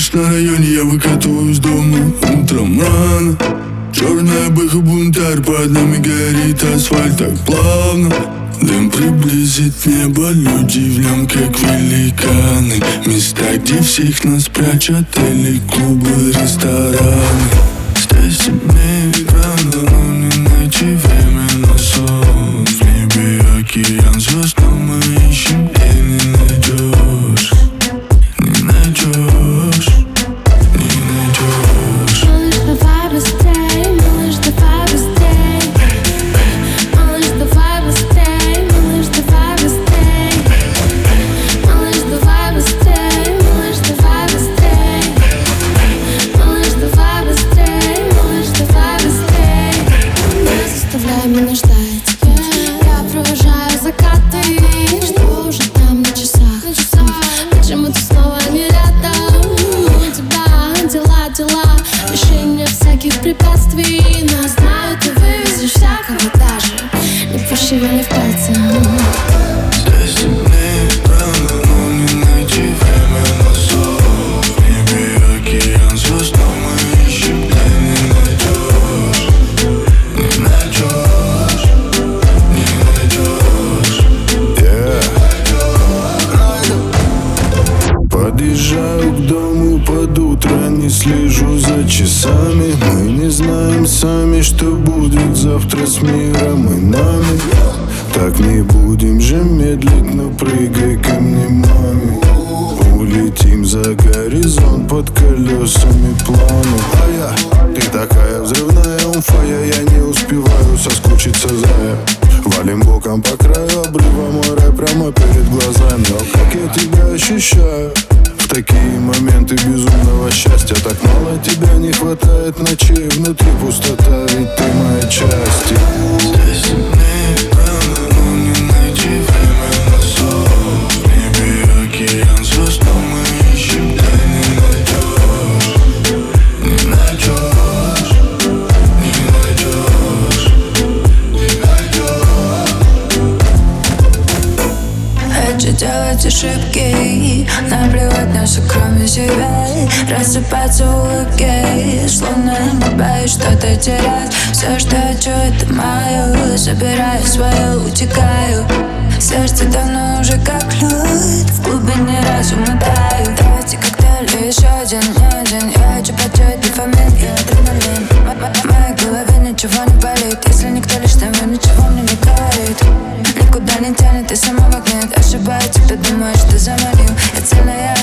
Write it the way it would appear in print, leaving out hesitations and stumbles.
Ночь на районе, я выкатываюсь дома утром рано. Черная бэха, бунтарь, под нами горит асфальт так плавно. Дым приблизит небо, люди в нем как великаны. Места, где всех нас прячут, отели, клубы, рестораны. Здесь темнеет рано, но не найти время на сон. В небе океан звезд, но мы ищем и не найдешь. Не найдешь, не найдешь. Малыш, давай быстрей, малыш, давай быстрей. Малыш, давай быстрей, малыш, давай быстрей. Малыш, давай быстрей, малыш, давай быстрей. Малыш, давай быстрей, малыш, давай быстрей. Не заставляй меня ждать, я провожаю закаты. Что уже там на часах? Почему ты снова не рядом? У тебя дела, решение всяких препятствий. Но знаю, ты вывезешь всякого, даже не пошевелив пальцем. Здесь темнеет рано, но не найти время на сон. В небе океан звезд, но мы ищем, ты не найдешь. Не найдешь, не найдешь. Подъезжаю к дому под утро, не слежу за часами. Мы не знаем сами, что будет завтра с миром и нами. Так не будем же медлить, но прыгай ко мне, маме. Улетим за горизонт под колесами плана. Ты такая взрывная умфая, я не успеваю соскучиться зря. Валим боком по краю обрыва, море прямо перед глазами. О, как я тебя ощущаю в такие моменты безумного счастья. Так мало тебя не хватает ночей, внутри пустота, ведь ты моя часть. Здесь темнеет рано, но не найти время на сон. В небе океан звезд, но мы ищем, ты не найдешь. Не найдешь, не найдешь, не найдешь. Хочу делать ошибки, наплевать на все кроме себя. Рассыпаться в улыбке, словно не боюсь что-то терять. Все, что хочу, это мое. Забираю свое, утекаю. Сердце давно уже как лед, в глубине разума таю. Давайте коктейль, еще один, не один. Я хочу потерять дофамин и адреналин. В моей голове ничего не болит, если никто лишнего ничего мне не говорит. Никуда не тянет и сама магнит. Ошибаюсь, ты думаешь, ты заманил. Я цельная,